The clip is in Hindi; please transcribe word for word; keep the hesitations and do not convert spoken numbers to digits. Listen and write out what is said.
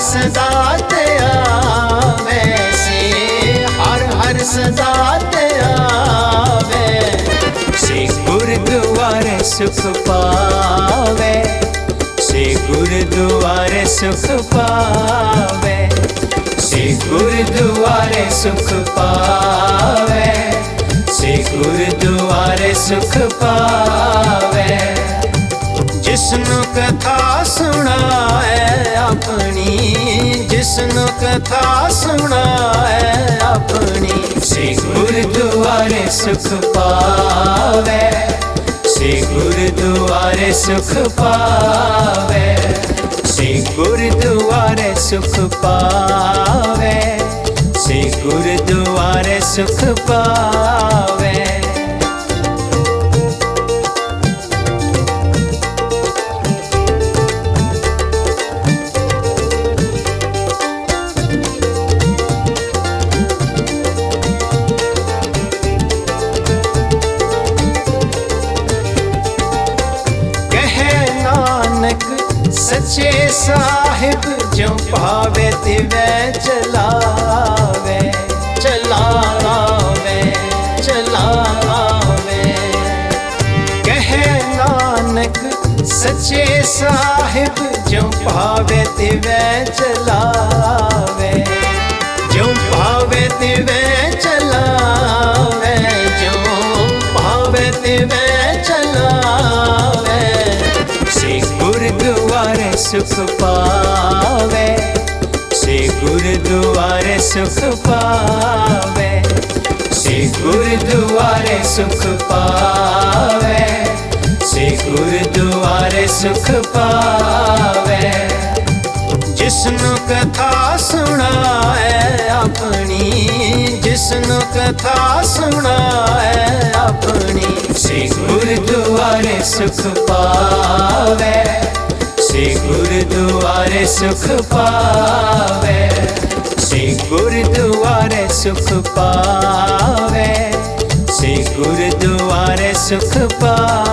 सदा ते आवे, से हर हर सदा ते आवे, से गुरुद्वारे सुख पावे, से गुरुद्वारे सुख पावे, से गुरुद्वारे सुख पावे, से गुरुद्वारे सुख पावे। जिसनु कथा सुनाए अपनी, जिसनु कथा सुनाए अपनी, से गुरुद्वारे सुख पावे, से गुरुद्वारे सुख पावे, से गुरुद्वारे सुख पावे, से गुरुद्वारे सुख पावे। सच्चे साहिब जो पावे तिवे चलावे, चलावे, चलावे। कहे नानक सच्चे साहिब जो पावे तिवे चलावे, जो पावे तिवे चलावे, जो पावे तिवे चलावे, से गुरुद्वारे सुख पावे, से गुरुद्वारे सुख पावे, से गुरुद्वारे सुख पावे, से गुरुद्वारे सुख पावे। जिसनु कथा सुनाए अपनी, जिसनु कथा सुनाए अपनी, से गुरुद्वारे सुख पावे, से गुरुद्वारे सुख पावे, से गुरुद्वारे सुख पावे, से गुरुद्वारे सुख पावे।